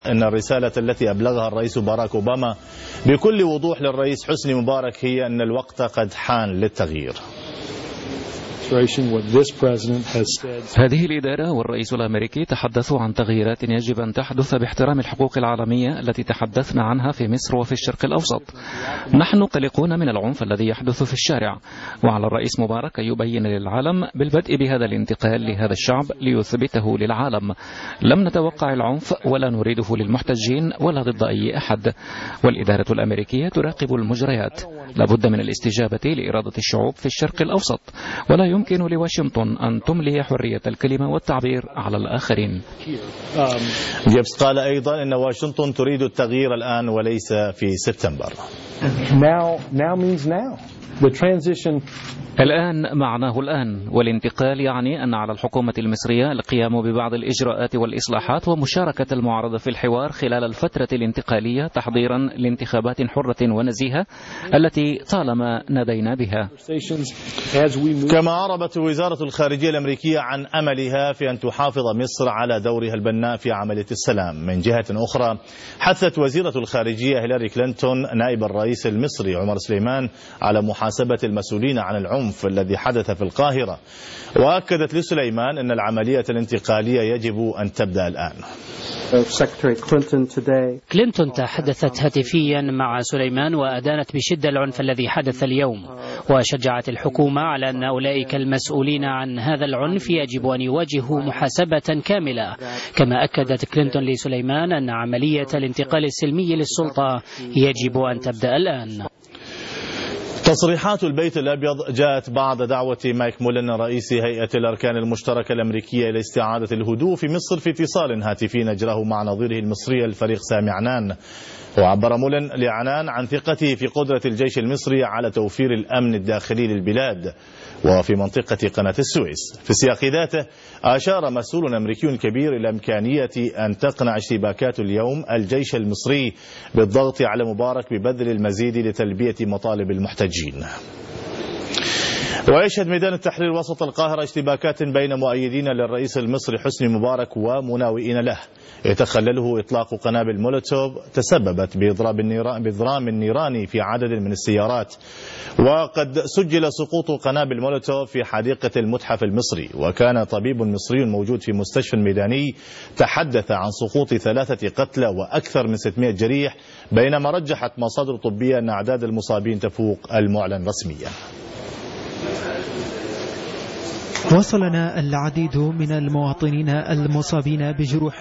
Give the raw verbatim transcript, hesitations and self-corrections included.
إن الرسالة التي أبلغها الرئيس باراك أوباما بكل وضوح للرئيس حسني مبارك هي أن الوقت قد حان للتغيير. هذه الإدارة والرئيس الأمريكي تحدثوا عن تغييرات يجب أن تحدث باحترام الحقوق العالمية التي تحدثنا عنها في مصر وفي الشرق الأوسط. نحن قلقون من العنف الذي يحدث في الشارع، وعلى الرئيس مبارك أن يبين للعالم بالبدء بهذا الانتقال لهذا الشعب ليثبته للعالم. لم نتوقع العنف ولا نريده للمحتجين ولا ضد أي أحد، والإدارة الأمريكية تراقب المجريات. لابد من الاستجابة لإرادة الشعوب في الشرق الأوسط، ولا يمكن لواشنطن أن تملي حرية الكلمة والتعبير على الآخرين. جيبس قال أيضا أن واشنطن تريد التغيير الآن وليس في سبتمبر. Now, now means now. The transition الآن معناه الآن، والانتقال يعني أن على الحكومة المصرية القيام ببعض الإجراءات والإصلاحات ومشاركة المعارضة في الحوار خلال الفترة الانتقالية تحضيرا لانتخابات حرة ونزيهة التي طالما نادينا بها. كما عربت وزارة الخارجية الأمريكية عن أملها في أن تحافظ مصر على دورها البناء في عملية السلام. من جهة أخرى حثت وزيرة الخارجية هيلاري كلينتون نائب الرئيس المصري عمر سليمان على محاسبة المسؤولين عن العنف الذي حدث في القاهرة، وأكدت لسليمان أن العملية الانتقالية يجب أن تبدأ الآن. كلينتون تحدثت هاتفيا مع سليمان وأدانت بشدة العنف الذي حدث اليوم، وشجعت الحكومة على أن أولئك المسؤولين عن هذا العنف يجب أن يواجهوا محاسبة كاملة. كما أكدت كلينتون لسليمان أن عملية الانتقال السلمي للسلطة يجب أن تبدأ الآن. تصريحات البيت الأبيض جاءت بعد دعوة مايك مولن رئيس هيئة الأركان المشتركة الأمريكية إلى استعادة الهدوء في مصر في اتصال هاتفي أجراه مع نظيره المصري الفريق سامي عنان. وعبر مولن لعنان عن ثقته في قدرة الجيش المصري على توفير الأمن الداخلي للبلاد وفي منطقة قناة السويس. في السياق ذاته أشار مسؤول أمريكي كبير إلى إمكانية أن تقنع اشتباكات اليوم الجيش المصري بالضغط على مبارك ببذل المزيد لتلبية مطالب المحتجين. ويشهد ميدان التحرير وسط القاهرة اشتباكات بين مؤيدين للرئيس المصري حسني مبارك ومناوئين له يتخلله إطلاق قنابل مولوتوف تسببت بإضراب النيران بإضرام النيران في عدد من السيارات. وقد سجل سقوط قنابل مولوتوف في حديقة المتحف المصري، وكان طبيب مصري موجود في مستشفى ميداني تحدث عن سقوط ثلاثة قتلى وأكثر من ستمائة جريح، بينما رجحت مصادر طبية أن أعداد المصابين تفوق المعلن رسميا. وصلنا العديد من المواطنين المصابين بجروح